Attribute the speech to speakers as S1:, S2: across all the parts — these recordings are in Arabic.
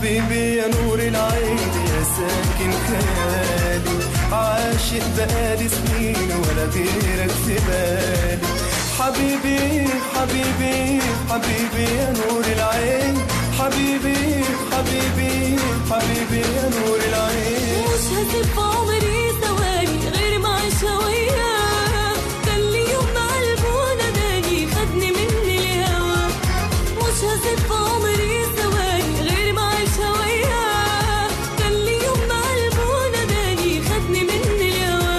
S1: حبيبي يا نور العين يا ساكن خيالي، عاشق بقالي سنين ولا غيرك في بالي. حبيبي حبيبي حبيبي يا نور العين، حبيبي حبيبي حبيبي يا نور العين.
S2: مش هسيب عمري ثواني غير ما اعيش وياك، ده اللي يوم ما قلبه ناداني خدني مني الهوا. مش هسيب عمري ثواني غير ما اعيش وياك، ده اللي يوم ما قلبه ناداني خدني مني الهوا.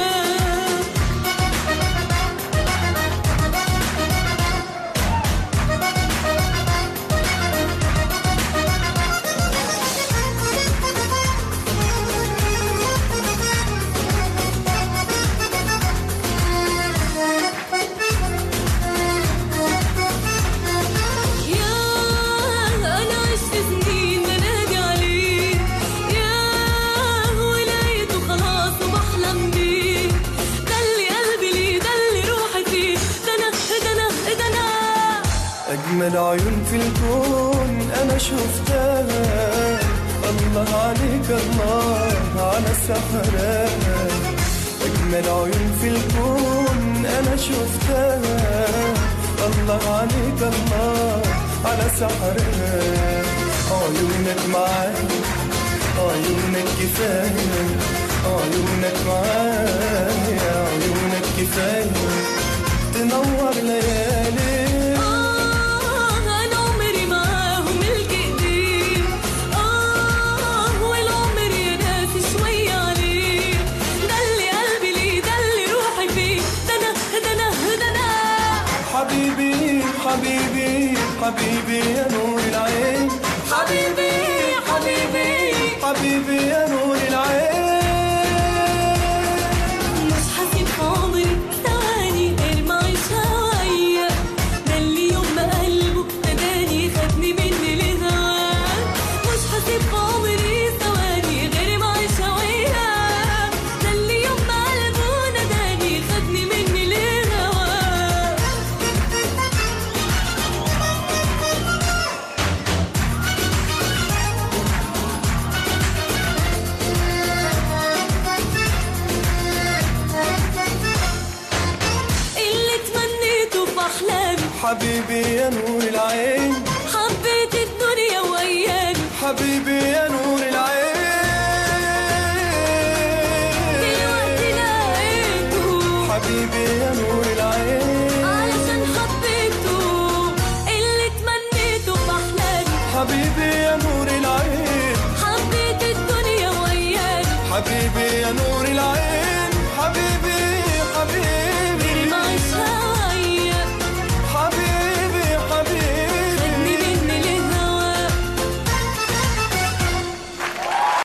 S1: أجمل عيون في الكون أنا شفتها، الله عليك الله على سحرها. أجمل عيون في الكون أنا شفتها، الله عليك الله على سحرها. عيونك معايا عيونك كفاية، عيونك معايا عيونك كفاية تنور ليالي. حبيبي حبيبي حبيبي يا نور العين، حبيبي حبيبي حبيبي يا نور العين.
S2: مش هسيب عمري ثواني غير ما اعيش وياك، ده اللي يوم ما قلبه ناداني خدني مني لهواك. مش هسيب عمري ثواني غير ما اعيش وياك، ده اللي يوم ما قلبه ناداني خدني مني لهواك.
S1: حبيبي يا نور العين،
S2: حبيت الدنيا وياك،
S1: حبيبي يا نور العين.
S2: دلوقتي لقيته
S1: حبيبي يا نور العين،
S2: علشان حبيته اللي تمنيته في أحلامي.
S1: حبيبي يا نور العين،
S2: حبيت الدنيا وياك،
S1: حبيبي يا نور العين، حبيبي حبيبي